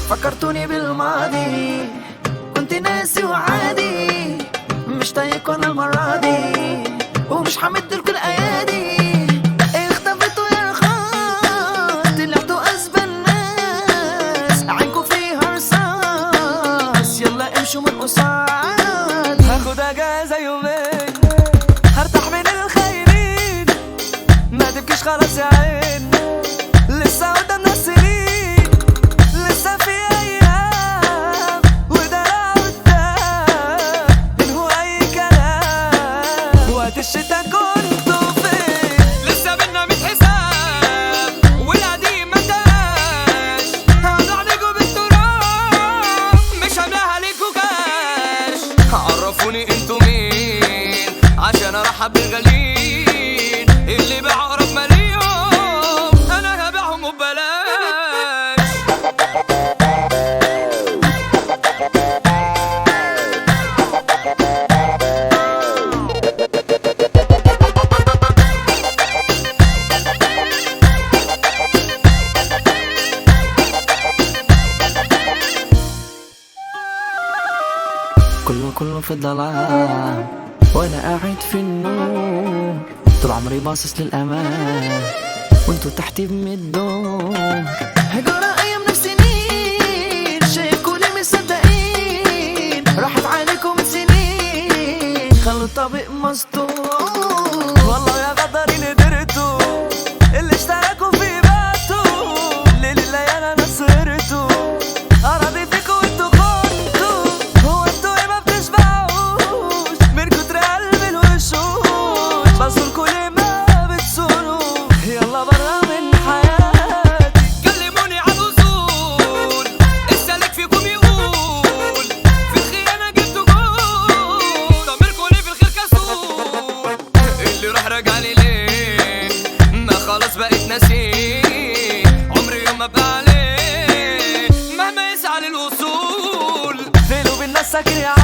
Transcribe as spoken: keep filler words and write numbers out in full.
فكرتوني بالماضي، كنت ناسي وعادي، مش طايق انا المرة دي، ومش حمد لكل ايادي. اختفيتوا يا رخاص، طلعتوا اسبى الناس، عينكوا فيها رصاص، يلا امشوا من قصادي. هاخد اجازة يومين، هرتاح من الخاينين، ما تبكيش خلاص يا عين، لسه قدامنا سنين، لسه في ايام وده قدام انهوا اي كلام. وقت الشتا كنتوا فين؟ لسه بينا ميت حساب والقديم ما انتهاش، هقعد عليكوا بالتراب مش هملاها ليكوا كاش. عرفوني انتوا مين عشان ارحب بالغاليين، اللي بعقرب مليون انا هبيعهم وببلاش. كله كله في الظلام وانا قاعد في النور، طول عمري باصص للامان وانتوا تحتي بمدون. هجرة ايام نفس سنين، شايف كل مصدقين، راحت عليكم من سنين، خلوا الطبيب مسطور. والله يا غدارين قدرتوا، اللي اشتركوا في باتوا، ليل الليالي انا سهرتوا، اراضي فيكوا وانتوا كنتوا، هو انتوا ايه ما بتشبعوش من كتر قلب الوشوش، بصوا كل ما بتسولوا يلا برا من حياتي. كلموني عن اصول السالك فيكم يقول، في الخيانه جبتوا جول، ضميركوا ليه في الخير كسول، اللي راح راجع لي ليه ما خلاص بقيت ناسيه، عمري يوم ما ابقى عليه مهما يسعى للوصول. في قلوب الناس ساكن يا